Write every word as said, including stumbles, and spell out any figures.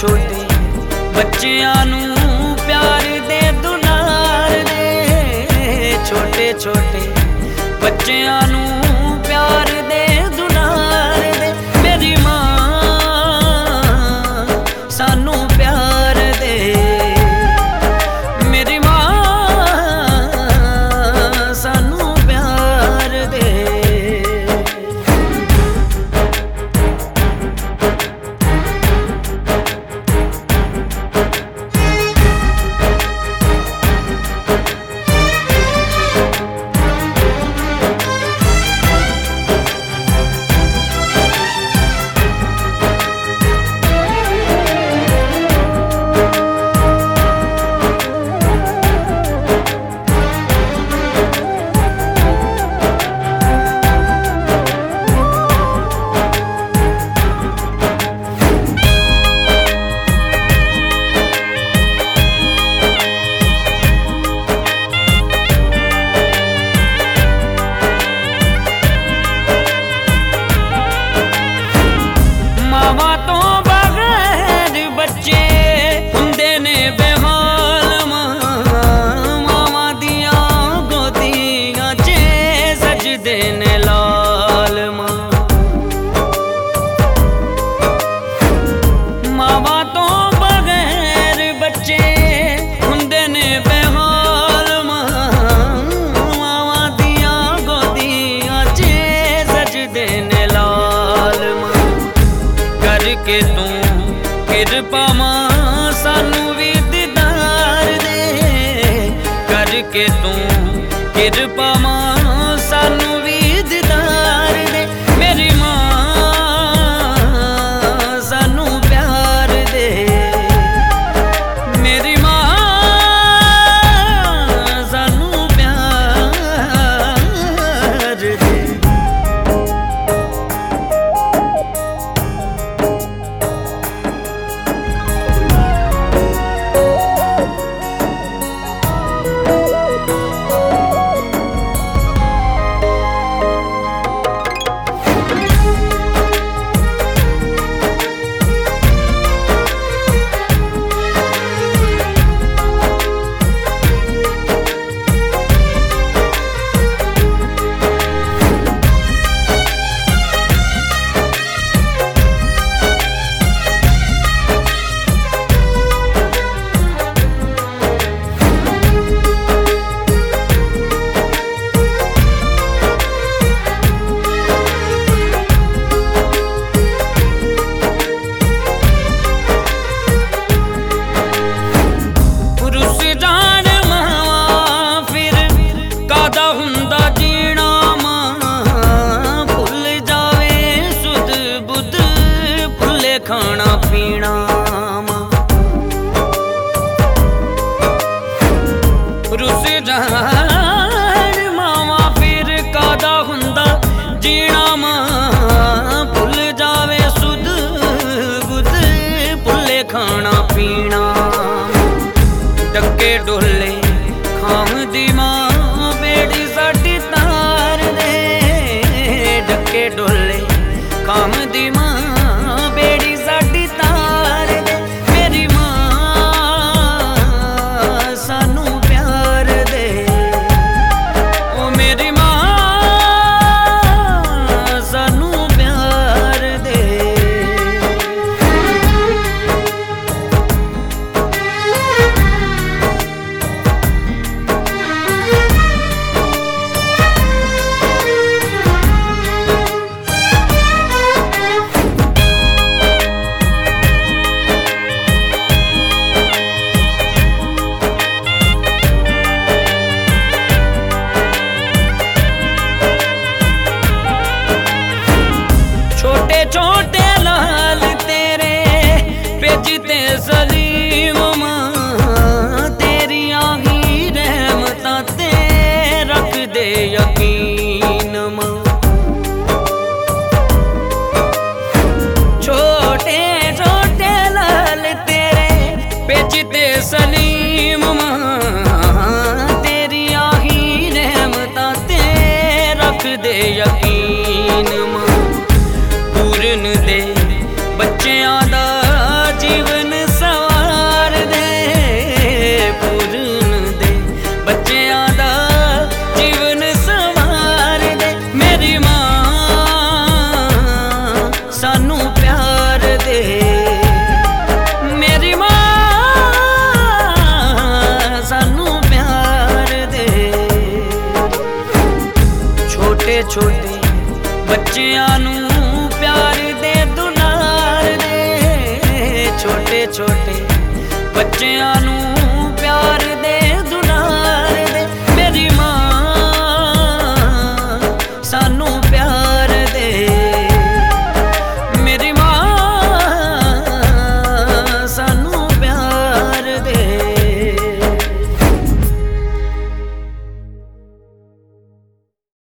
छोटे बच्चियां नू प्यार दे दुलार दे, छोटे छोटे बच्चियां नू प्यार दे दुलार दे। मेरी मां सानू प्यार दे, मेरी मां सानू प्यार दे। के तू कृपा मां सानू भी दीदार दे, करके तू कृपा मां सानू भी दीदार दे। मेरी मां सानू प्यार दे, मेरी मां सानू प्यार दे। खाना पीना रुस जान मावा फिर कादा हुंदा जीना मां, भुल जावे सुध बुध भुले खाना पीना। डक्के डोले खाम दी मां बेड़ी साडी तार दे, डक्के डोले खाम दी मां बेड़ी साडी तार दे। मेरी मां सानू प्यार दे, ओ मेरी मां सानू प्यार दे। छोटे लाल तेरे भेजते सलीम मां, तेरी आही रहमत ते रख दे यकीन मां। छोटे छोटे लाल तेरे भेजते सलीम मां, तेरी आही रहमत ते रख दे यकीन मां। पूरन दे बच्चियां दा जीवन ਛੋਟੇ ਛੋਟੇ ਬੱਚਿਆਂ ਨੂੰ ਪਿਆਰ ਦੇ ਦੁਲਾਰ ਦੇ, ਛੋਟੇ ਛੋਟੇ ਬੱਚਿਆਂ ਨੂੰ